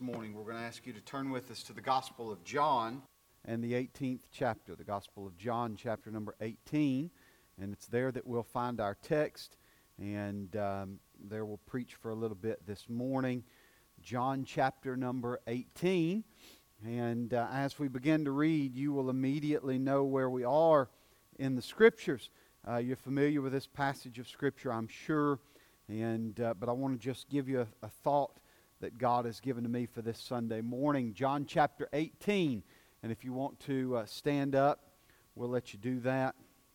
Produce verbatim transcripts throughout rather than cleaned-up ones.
Morning, we're going to ask you to turn with us to the Gospel of John and the eighteenth chapter, the Gospel of John, chapter number eighteen, and it's there that we'll find our text, and um, there we'll preach for a little bit this morning. John chapter number eighteen, and uh, as we begin to read, you will immediately know where we are in the Scriptures. Uh, you're familiar with this passage of Scripture, I'm sure, and uh, but I want to just give you a, a thought that God has given to me for this Sunday morning. John chapter eighteen. And if you want to uh, stand up, we'll let you do that.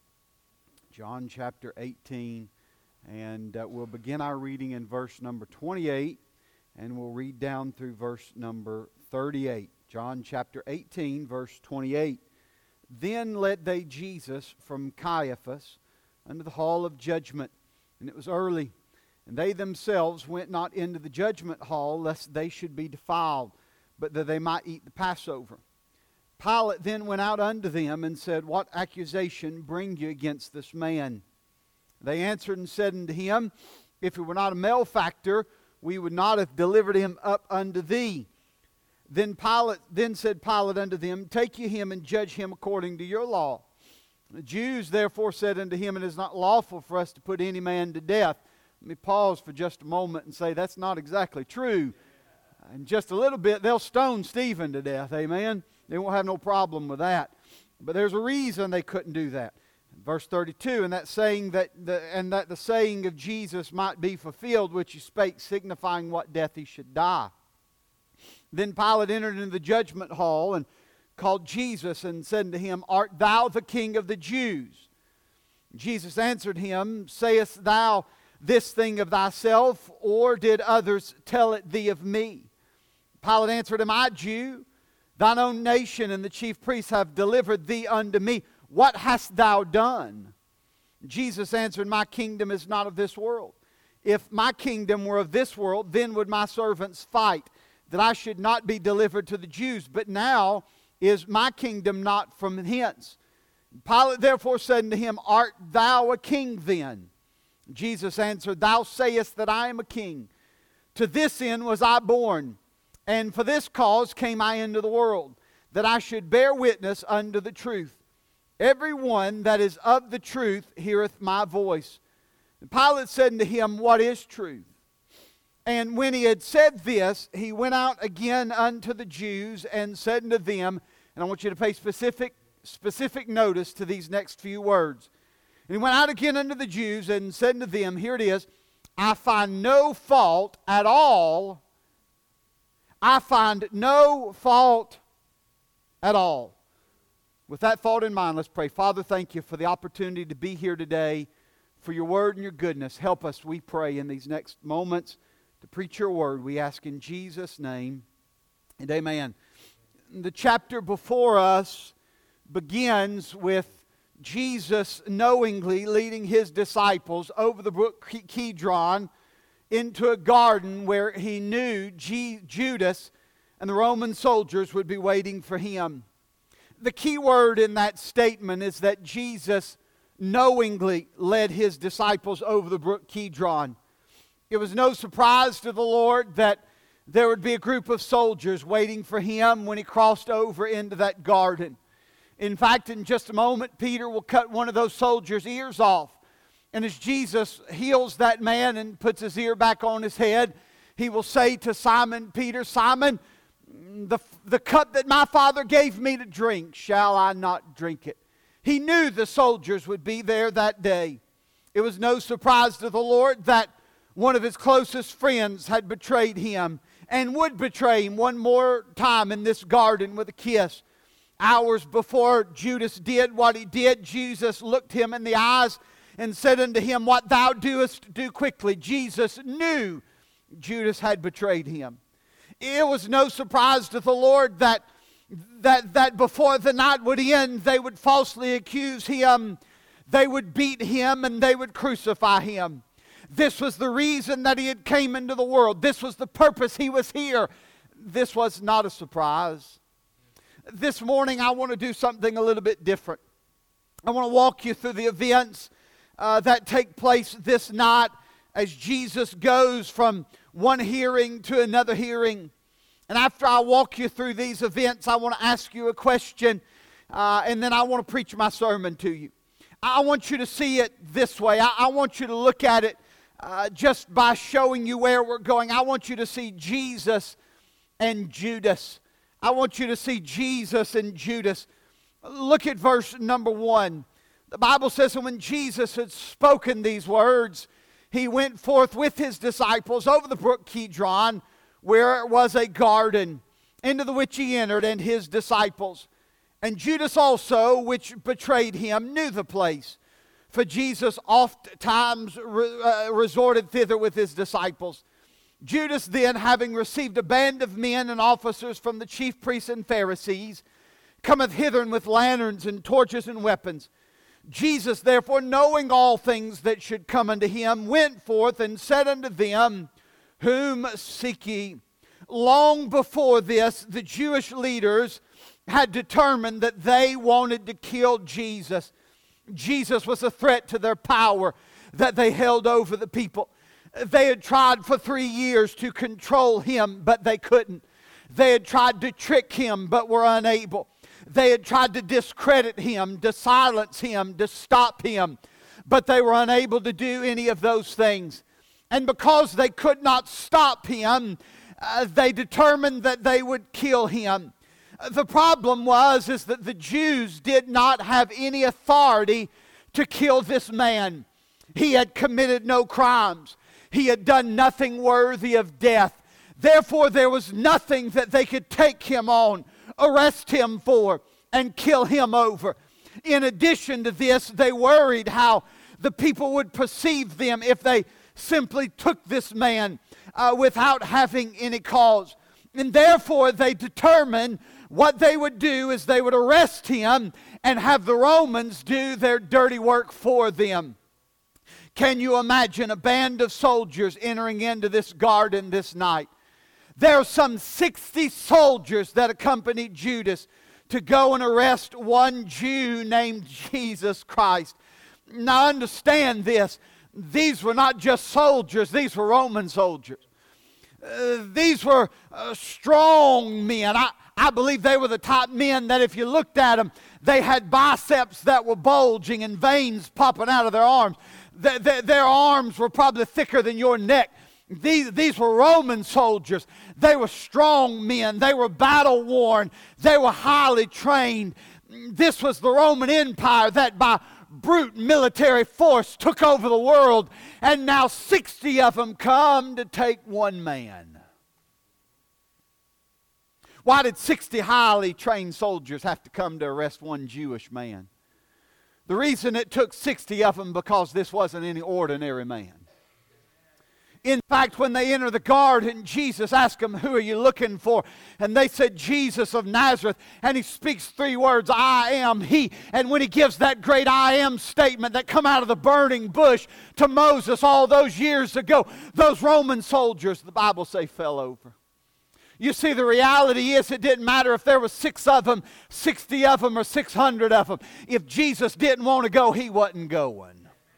John chapter eighteen. And uh, we'll begin our reading in verse number twenty-eight. And we'll read down through verse number thirty-eight. John chapter eighteen, verse twenty-eight. Then led they Jesus from Caiaphas unto the hall of judgment. And it was early. And they themselves went not into the judgment hall, lest they should be defiled, but that they might eat the Passover. Pilate then went out unto them and said, What accusation bring you against this man? They answered and said unto him, If he were not a malefactor, we would not have delivered him up unto thee. Then Pilate then said Pilate unto them, Take ye him and judge him according to your law. The Jews therefore said unto him, It is not lawful for us to put any man to death. Let me pause for just a moment and say that's not exactly true. In just a little bit, they'll stone Stephen to death, amen? They won't have no problem with that. But there's a reason they couldn't do that. Verse thirty-two, and that saying that the, and that the saying of Jesus might be fulfilled, which he spake, signifying what death he should die. Then Pilate entered into the judgment hall and called Jesus and said unto him, Art thou the King of the Jews? Jesus answered him, Sayest thou this thing of thyself, or did others tell it thee of me? Pilate answered, Am I Jew? Thine own nation and the chief priests have delivered thee unto me. What hast thou done? Jesus answered, My kingdom is not of this world. If my kingdom were of this world, then would my servants fight, that I should not be delivered to the Jews. But now is my kingdom not from hence. Pilate therefore said unto him, Art thou a king then? Jesus answered, Thou sayest that I am a king. To this end was I born, and for this cause came I into the world, that I should bear witness unto the truth. Every one that is of the truth heareth my voice. And Pilate said unto him, What is truth? And when he had said this, he went out again unto the Jews and said unto them, and I want you to pay specific, specific notice to these next few words. And he went out again unto the Jews and said unto them, Here it is, I find no fault at all. I find no fault at all. With that thought in mind, let's pray. Father, thank you for the opportunity to be here today, for your word and your goodness. Help us, we pray, in these next moments to preach your word. We ask in Jesus' name, and amen. The chapter before us begins with Jesus knowingly leading his disciples over the brook Kidron into a garden where he knew G- Judas and the Roman soldiers would be waiting for him. The key word in that statement is that Jesus knowingly led his disciples over the brook Kidron. It was no surprise to the Lord that there would be a group of soldiers waiting for him when he crossed over into that garden. In fact, in just a moment, Peter will cut one of those soldiers' ears off. And as Jesus heals that man and puts his ear back on his head, he will say to Simon Peter, Simon, the, the cup that my Father gave me to drink, shall I not drink it? He knew the soldiers would be there that day. It was no surprise to the Lord that one of his closest friends had betrayed him and would betray him one more time in this garden with a kiss. Hours before Judas did what he did, Jesus looked him in the eyes and said unto him, What thou doest, do quickly. Jesus knew Judas had betrayed him. It was no surprise to the Lord that, that, that before the night would end, they would falsely accuse him, they would beat him, and they would crucify him. This was the reason that he had came into the world. This was the purpose he was here. This was not a surprise. This morning I want to do something a little bit different. I want to walk you through the events uh, that take place this night as Jesus goes from one hearing to another hearing. And after I walk you through these events, I want to ask you a question, uh, and then I want to preach my sermon to you. I want you to see it this way. I, I want you to look at it uh, just by showing you where we're going. I want you to see Jesus and Judas. I want you to see Jesus and Judas. Look at verse number one. The Bible says that when Jesus had spoken these words, he went forth with his disciples over the brook Kidron, where it was a garden, into the which he entered, and his disciples. And Judas also, which betrayed him, knew the place. For Jesus oft times re- uh, resorted thither with his disciples. Judas then, having received a band of men and officers from the chief priests and Pharisees, cometh hither with lanterns and torches and weapons. Jesus, therefore, knowing all things that should come unto him, went forth and said unto them, Whom seek ye? Long before this, the Jewish leaders had determined that they wanted to kill Jesus. Jesus was a threat to their power that they held over the people. They had tried for three years to control him, but they couldn't. They had tried to trick him, but were unable. They had tried to discredit him, to silence him, to stop him, but they were unable to do any of those things. And because they could not stop him, uh, they determined that they would kill him. The problem was is that the Jews did not have any authority to kill this man. He had committed no crimes. He had done nothing worthy of death. Therefore, there was nothing that they could take him on, arrest him for, and kill him over. In addition to this, they worried how the people would perceive them if they simply took this man uh, without having any cause. And therefore, they determined what they would do is they would arrest him and have the Romans do their dirty work for them. Can you imagine a band of soldiers entering into this garden this night? There are some sixty soldiers that accompanied Judas to go and arrest one Jew named Jesus Christ. Now understand this. These were not just soldiers. These were Roman soldiers. Uh, these were uh, strong men. I, I believe they were the type men that if you looked at them, they had biceps that were bulging and veins popping out of their arms. Their, their, their arms were probably thicker than your neck. These, these were Roman soldiers. They were strong men. They were battle worn. They were highly trained. This was the Roman Empire that by brute military force took over the world, and now sixty of them come to take one man. Why did sixty highly trained soldiers have to come to arrest one Jewish man? The reason it took sixty of them because this wasn't any ordinary man. In fact, when they enter the garden, Jesus asked them, Who are you looking for? And they said, Jesus of Nazareth. And he speaks three words, I am he. And when he gives that great I am statement that come out of the burning bush to Moses all those years ago, those Roman soldiers, the Bible say, fell over. You see, the reality is it didn't matter if there were six of them, sixty of them, or six hundred of them. If Jesus didn't want to go, he wasn't going.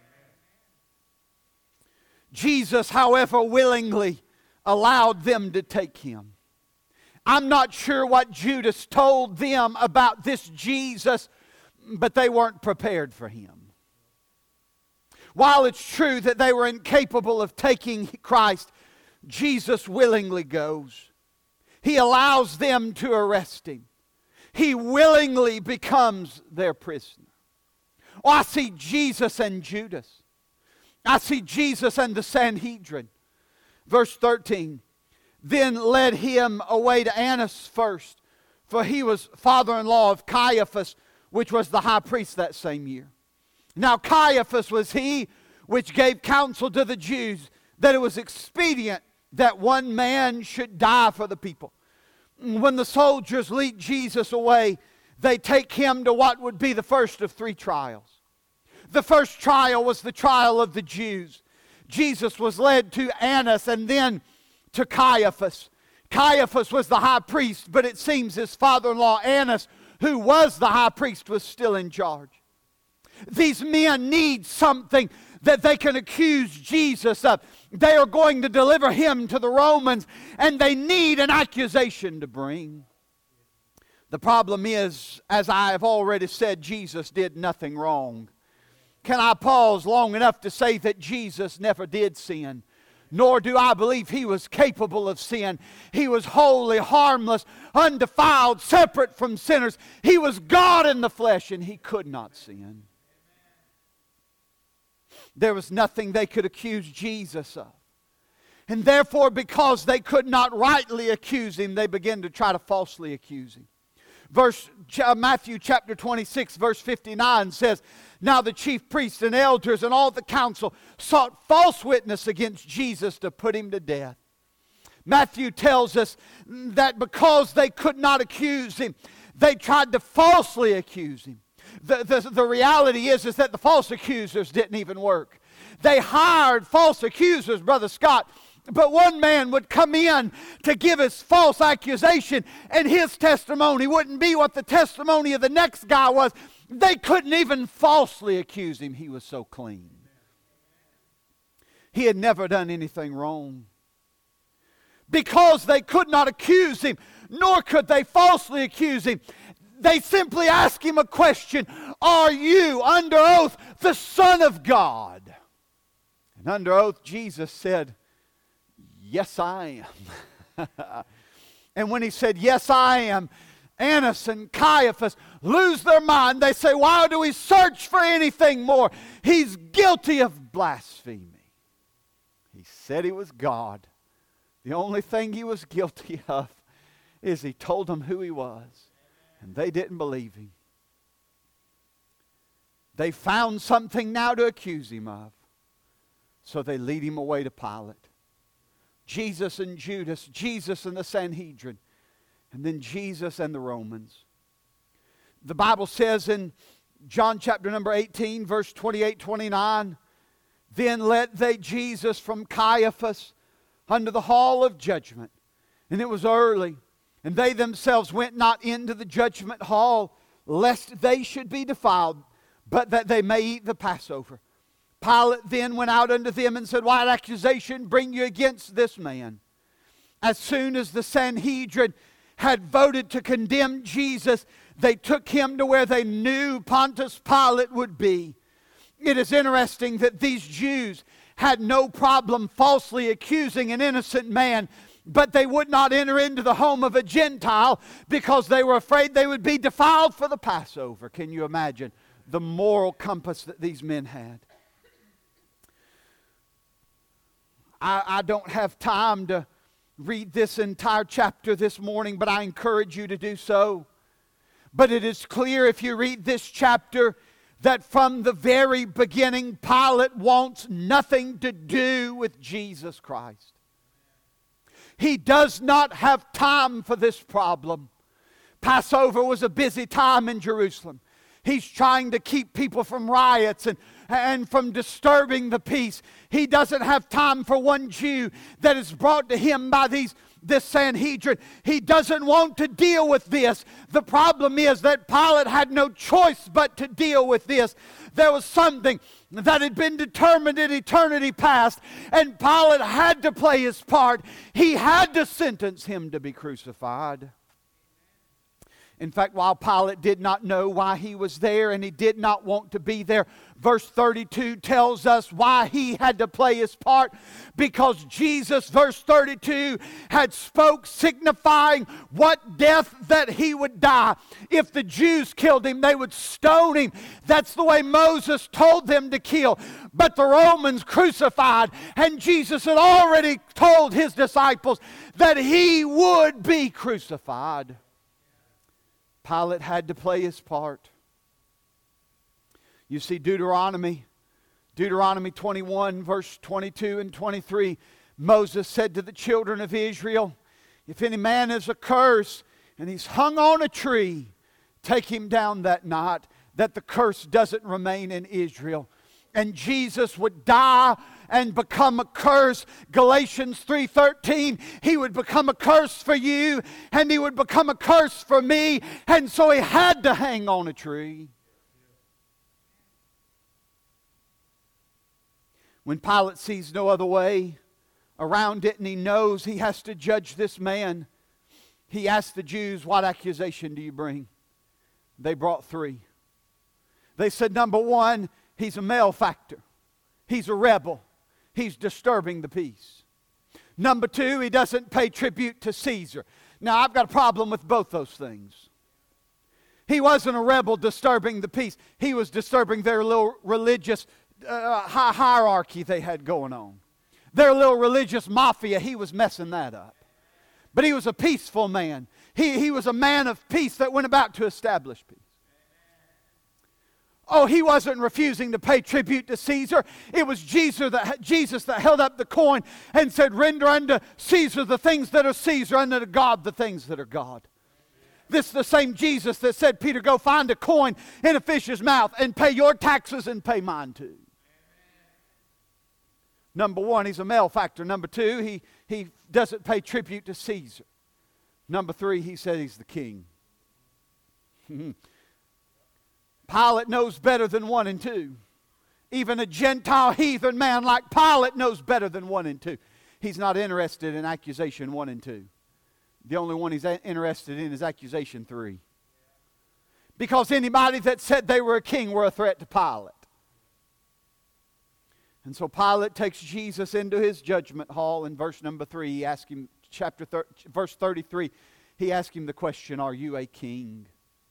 Jesus, however, willingly allowed them to take him. I'm not sure what Judas told them about this Jesus, but they weren't prepared for him. While it's true that they were incapable of taking Christ, Jesus willingly goes. He allows them to arrest him. He willingly becomes their prisoner. Oh, I see Jesus and Judas. I see Jesus and the Sanhedrin. Verse thirteen. Then led him away to Annas first, for he was father-in-law of Caiaphas, which was the high priest that same year. Now Caiaphas was he which gave counsel to the Jews that it was expedient that one man should die for the people. When the soldiers lead Jesus away, they take him to what would be the first of three trials. The first trial was the trial of the Jews. Jesus was led to Annas and then to Caiaphas. Caiaphas was the high priest, but it seems his father-in-law Annas, who was the high priest, was still in charge. These men need something that they can accuse Jesus of. They are going to deliver him to the Romans, and they need an accusation to bring. The problem is, as I have already said, Jesus did nothing wrong. Can I pause long enough to say that Jesus never did sin? Nor do I believe he was capable of sin. He was holy, harmless, undefiled, separate from sinners. He was God in the flesh, and he could not sin. There was nothing they could accuse Jesus of. And therefore, because they could not rightly accuse him, they began to try to falsely accuse him. Verse Matthew chapter twenty-six, verse fifty-nine says, "Now the chief priests and elders and all the council sought false witness against Jesus to put him to death." Matthew tells us that because they could not accuse him, they tried to falsely accuse him. The, the, the reality is, is that the false accusers didn't even work. They hired false accusers, Brother Scott, but one man would come in to give his false accusation, and his testimony wouldn't be what the testimony of the next guy was. They couldn't even falsely accuse him. He was so clean. He had never done anything wrong. Because they could not accuse him, nor could they falsely accuse him, they simply asked him a question: "Are you, under oath, the Son of God?" And under oath, Jesus said, "Yes, I am." And when he said, "Yes, I am," Annas and Caiaphas lose their mind. They say, "Why do we search for anything more? He's guilty of blasphemy." He said he was God. The only thing he was guilty of is he told them who he was. And they didn't believe him. They found something now to accuse him of. So they lead him away to Pilate. Jesus and Judas, Jesus and the Sanhedrin, and then Jesus and the Romans. The Bible says in John chapter number eighteen, verse twenty-eight, twenty-nine, "Then led they Jesus from Caiaphas unto the hall of judgment. And it was early, and they themselves went not into the judgment hall, lest they should be defiled, but that they may eat the Passover. Pilate then went out unto them and said, What accusation bring you against this man? As soon as the Sanhedrin had voted to condemn Jesus, they took him to where they knew Pontius Pilate would be." It is interesting that these Jews had no problem falsely accusing an innocent man, but they would not enter into the home of a Gentile because they were afraid they would be defiled for the Passover. Can you imagine the moral compass that these men had? I, I don't have time to read this entire chapter this morning, but I encourage you to do so. But it is clear if you read this chapter that from the very beginning, Pilate wants nothing to do with Jesus Christ. He does not have time for this problem. Passover was a busy time in Jerusalem. He's trying to keep people from riots and, and from disturbing the peace. He doesn't have time for one Jew that is brought to him by these this Sanhedrin. He doesn't want to deal with this. The problem is that Pilate had no choice but to deal with this. There was something that had been determined in eternity past, and Pilate had to play his part. He had to sentence him to be crucified. In fact, while Pilate did not know why he was there and he did not want to be there, verse thirty-two tells us why he had to play his part. Because Jesus, verse thirty-two, had spoke signifying what death that he would die. If the Jews killed him, they would stone him. That's the way Moses told them to kill. But the Romans crucified, and Jesus had already told his disciples that he would be crucified. Pilate had to play his part. You see, Deuteronomy, Deuteronomy twenty-one, verse twenty-two and twenty-three, Moses said to the children of Israel, if any man is accursed and he's hung on a tree, take him down that night, that the curse doesn't remain in Israel. And Jesus would die and become a curse. Galatians three thirteen, he would become a curse for you and he would become a curse for me. And so he had to hang on a tree. When Pilate sees no other way around it and he knows he has to judge this man, he asked the Jews, what accusation do you bring? They brought three. They said, number one, he's a malefactor. He's a rebel. He's disturbing the peace. Number two, he doesn't pay tribute to Caesar. Now, I've got a problem with both those things. He wasn't a rebel disturbing the peace. He was disturbing their little religious uh, hi- hierarchy they had going on. Their little religious mafia, he was messing that up. But he was a peaceful man. He, he was a man of peace that went about to establish peace. Oh, he wasn't refusing to pay tribute to Caesar. It was Jesus that, Jesus that held up the coin and said, render unto Caesar the things that are Caesar, and unto God the things that are God. This is the same Jesus that said, Peter, go find a coin in a fish's mouth and pay your taxes and pay mine too. Number one, he's a malefactor. Number two, he, he doesn't pay tribute to Caesar. Number three, he said he's the king. Pilate knows better than one and two. Even a Gentile heathen man like Pilate knows better than one and two. He's not interested in accusation one and two. The only one he's interested in is accusation three. Because anybody that said they were a king were a threat to Pilate. And so Pilate takes Jesus into his judgment hall. In verse number three, he asks him, chapter thir- verse thirty-three, he asks him the question, are you a king?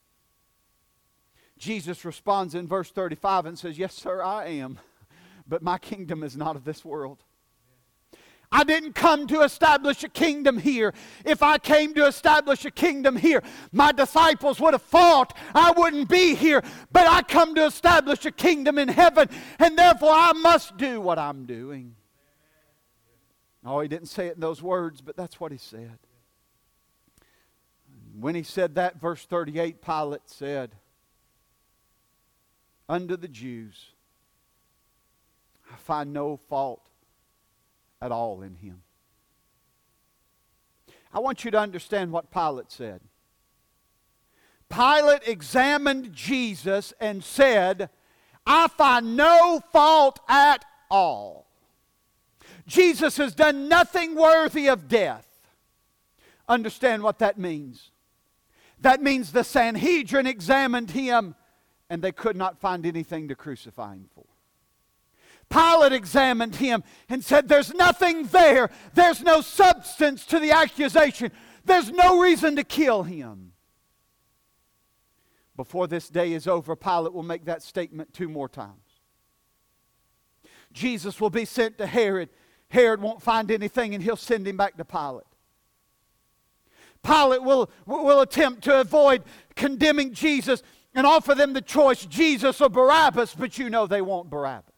Jesus responds in verse thirty-five and says, yes, sir, I am. But my kingdom is not of this world. I didn't come to establish a kingdom here. If I came to establish a kingdom here, my disciples would have fought. I wouldn't be here. But I come to establish a kingdom in heaven, and therefore I must do what I'm doing. Oh, he didn't say it in those words, but that's what he said. When he said that, verse thirty-eight, Pilate said unto the Jews, I find no fault at all in him. I want you to understand what Pilate said. Pilate examined Jesus and said, I find no fault at all. Jesus has done nothing worthy of death. Understand what that means. That means the Sanhedrin examined him and they could not find anything to crucify him for. Pilate examined him and said, there's nothing there. There's no substance to the accusation. There's no reason to kill him. Before this day is over, Pilate will make that statement two more times. Jesus will be sent to Herod. Herod won't find anything and he'll send him back to Pilate. Pilate will, will attempt to avoid condemning Jesus and offer them the choice, Jesus or Barabbas, but you know they want Barabbas.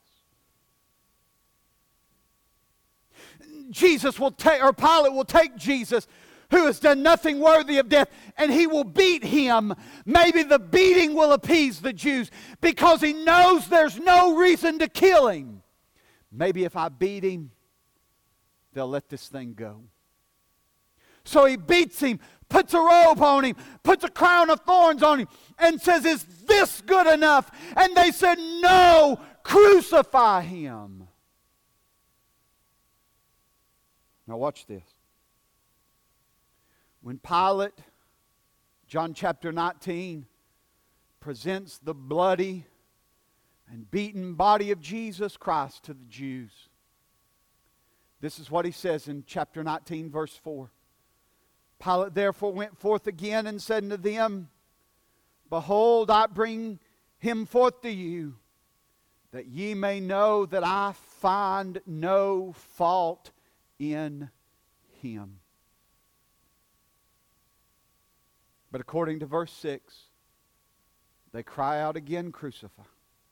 Jesus will take, or Pilate will take Jesus, who has done nothing worthy of death, and he will beat him. Maybe the beating will appease the Jews because he knows there's no reason to kill him. Maybe if I beat him, they'll let this thing go. So he beats him, puts a robe on him, puts a crown of thorns on him, and says, is this good enough? And they said, no, crucify him. Now watch this. When Pilate, John chapter nineteen, presents the bloody and beaten body of Jesus Christ to the Jews, this is what he says in chapter nineteen, verse four. Pilate therefore went forth again and said unto them, behold, I bring him forth to you, that ye may know that I find no fault in him. But according to verse six, they cry out again, crucify.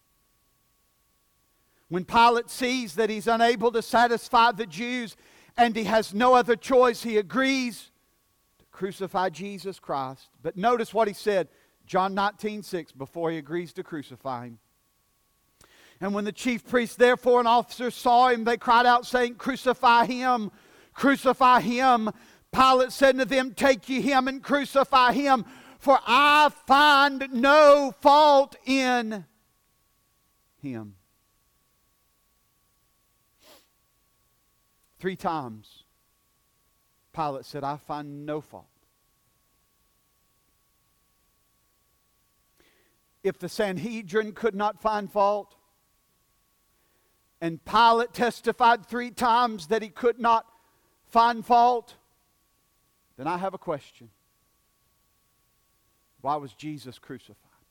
When Pilate sees that he's unable to satisfy the Jews and he has no other choice, he agrees to crucify Jesus Christ. But notice what he said, John nineteen six, before he agrees to crucify him. And when the chief priests therefore and officers saw him, they cried out, saying, crucify him, crucify him. Pilate said to them, take ye him and crucify him, for I find no fault in him. Three times, Pilate said, I find no fault. If the Sanhedrin could not find fault, and Pilate testified three times that he could not find fault, then I have a question. Why was Jesus crucified?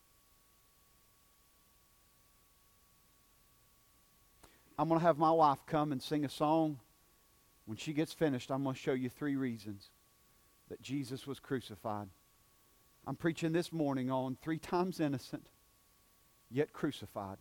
I'm going to have my wife come and sing a song. When she gets finished, I'm going to show you three reasons that Jesus was crucified. I'm preaching this morning on three times innocent, yet crucified.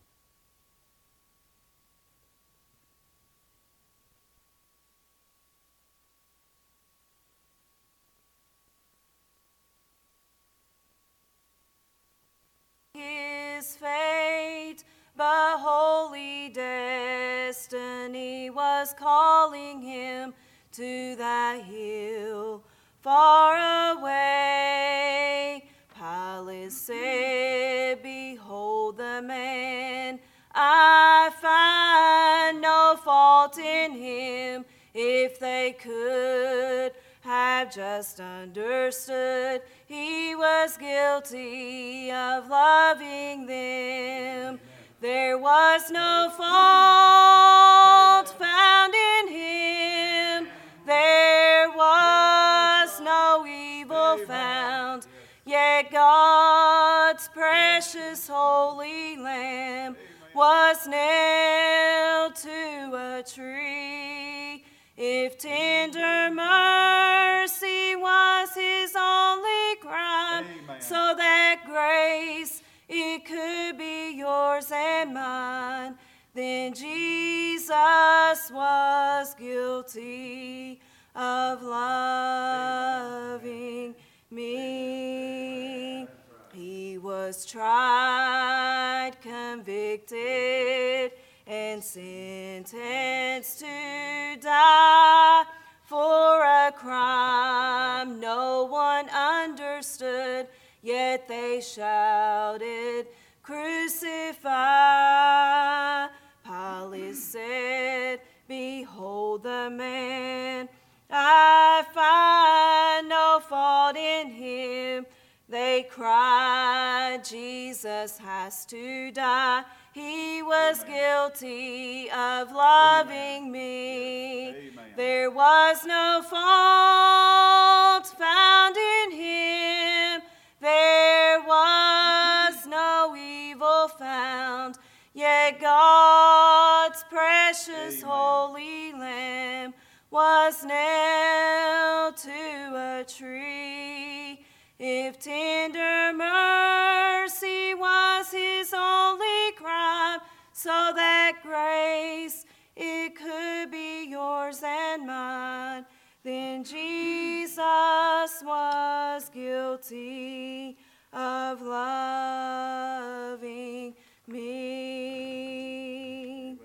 His fate, but holy destiny was calling him to that hill far away. Pilate said, behold the man, I find no fault in him. If they could have just understood, he was guilty of loving them. There was no fault found in him. There was no evil found. Yet God's precious holy Lamb was nailed to a tree. If tender mercy was his only crime, amen, so that grace it could be yours and mine, then Jesus was guilty of loving me. He was tried, convicted, and sentenced to die for a crime no one understood. Yet they shouted, crucify. Pilate said, behold the man, I find no fault in him. They cried, Jesus has to die. He was guilty of loving me. Amen. There was no fault found in him. There was no evil found. Yet God's precious Amen. Holy Lamb was nailed to a tree. If tender mercy was his only crime, so that grace it could be yours and mine, then Jesus was guilty of loving me.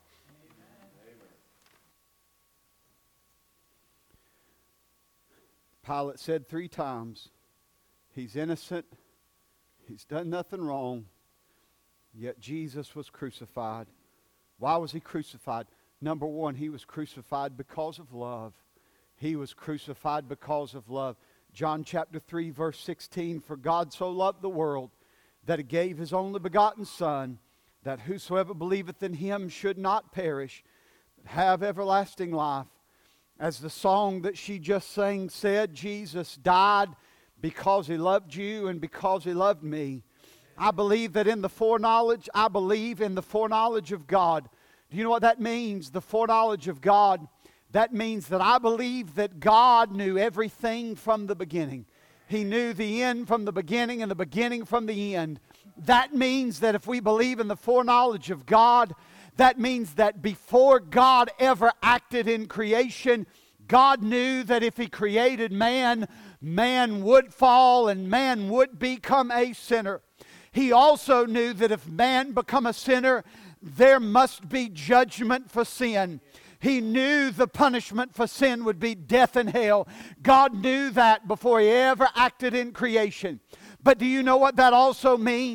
Pilate said three times, he's innocent, he's done nothing wrong, yet Jesus was crucified. Why was he crucified? Number one, he was crucified because of love. He was crucified because of love. John chapter three, verse sixteen, for God so loved the world that he gave his only begotten Son, that whosoever believeth in him should not perish, but have everlasting life. As the song that she just sang said, Jesus died because he loved you and because he loved me. I believe that in the foreknowledge, I believe in the foreknowledge of God. Do you know what that means? The foreknowledge of God. That means that I believe that God knew everything from the beginning. He knew the end from the beginning and the beginning from the end. That means that if we believe in the foreknowledge of God, that means that before God ever acted in creation, God knew that if He created man, man would fall and man would become a sinner. He also knew that if man become a sinner, there must be judgment for sin. He knew the punishment for sin would be death and hell. God knew that before He ever acted in creation. But do you know what that also means?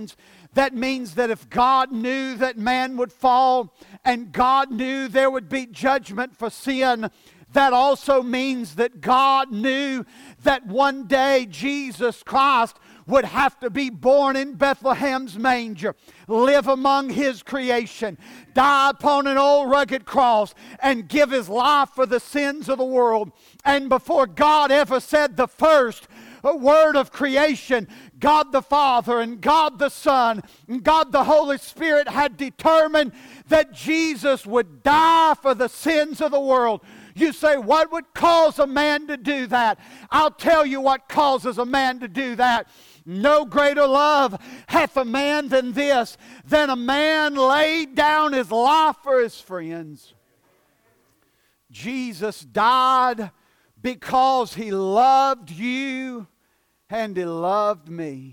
That means that if God knew that man would fall and God knew there would be judgment for sin, that also means that God knew that one day Jesus Christ would have to be born in Bethlehem's manger, live among His creation, die upon an old rugged cross, and give His life for the sins of the world. And before God ever said the first word of creation, God the Father and God the Son and God the Holy Spirit had determined that Jesus would die for the sins of the world. You say, what would cause a man to do that? I'll tell you what causes a man to do that. No greater love hath a man than this, than a man laid down his life for his friends. Jesus died because He loved you and He loved me.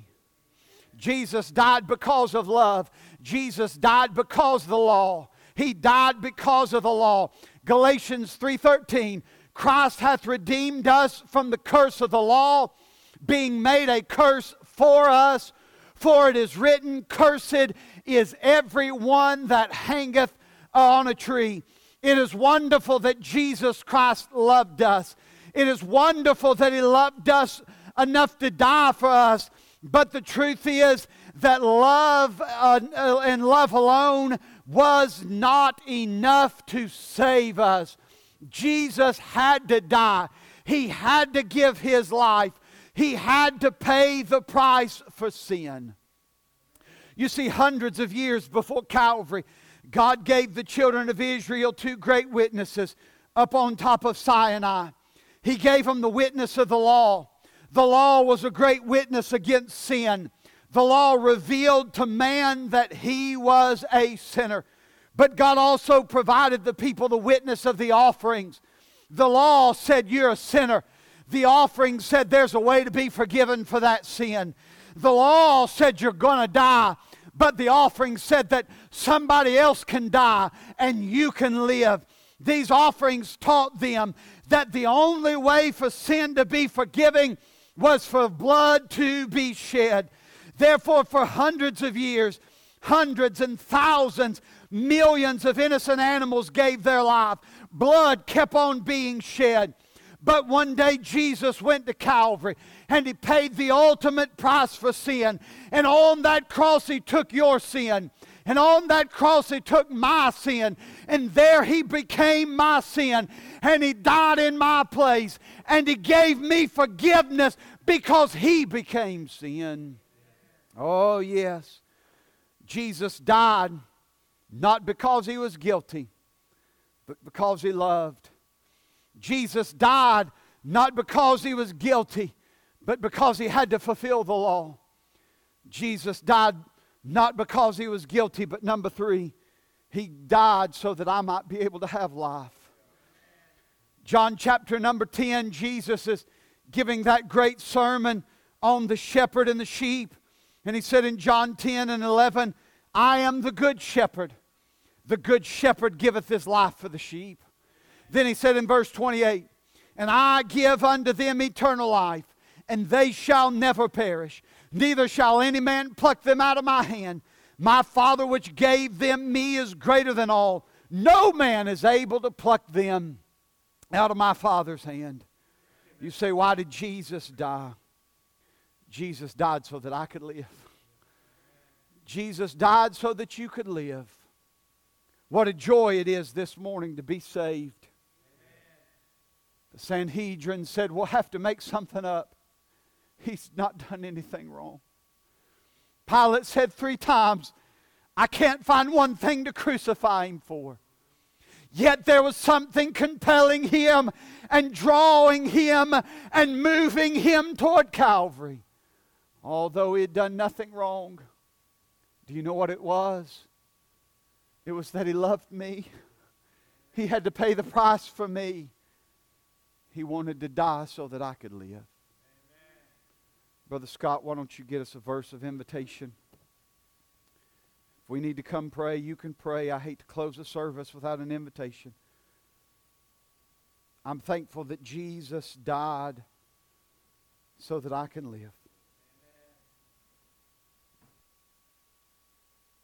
Jesus died because of love. Jesus died because of the law. He died because of the law. Galatians three thirteen, Christ hath redeemed us from the curse of the law, being made a curse for us. For it is written, cursed is every one that hangeth on a tree. It is wonderful that Jesus Christ loved us. It is wonderful that He loved us enough to die for us. But the truth is that love uh, and love alone was not enough to save us. Jesus had to die. He had to give His life. He had to pay the price for sin. You see, hundreds of years before Calvary, God gave the children of Israel two great witnesses up on top of Sinai. He gave them the witness of the law. The law was a great witness against sin. The law revealed to man that he was a sinner. But God also provided the people the witness of the offerings. The law said you're a sinner. The offering said there's a way to be forgiven for that sin. The law said you're going to die. But the offering said that somebody else can die and you can live. These offerings taught them that the only way for sin to be forgiven was for blood to be shed. Therefore, for hundreds of years, hundreds and thousands, millions of innocent animals gave their life. Blood kept on being shed. But one day Jesus went to Calvary and He paid the ultimate price for sin. And on that cross He took your sin. And on that cross He took my sin. And there He became my sin. And He died in my place. And He gave me forgiveness because He became sin. Oh yes. Jesus died not because He was guilty, but because He loved. Jesus died not because He was guilty, but because He had to fulfill the law. Jesus died not because He was guilty, but number three, He died so that I might be able to have life. John chapter number ten, Jesus is giving that great sermon on the shepherd and the sheep. And He said in John ten and eleven, I am the good shepherd. The good shepherd giveth his life for the sheep. Then He said in verse twenty-eight, and I give unto them eternal life, and they shall never perish, neither shall any man pluck them out of my hand. My Father which gave them me is greater than all. No man is able to pluck them out of my Father's hand. You say, why did Jesus die? Jesus died so that I could live. Jesus died so that you could live. What a joy it is this morning to be saved. The Sanhedrin said, we'll have to make something up. He's not done anything wrong. Pilate said three times, I can't find one thing to crucify Him for. Yet there was something compelling Him and drawing Him and moving Him toward Calvary. Although He had done nothing wrong. Do you know what it was? It was that He loved me. He had to pay the price for me. He wanted to die so that I could live. Amen. Brother Scott, why don't you get us a verse of invitation? If we need to come pray, you can pray. I hate to close a service without an invitation. I'm thankful that Jesus died so that I can live.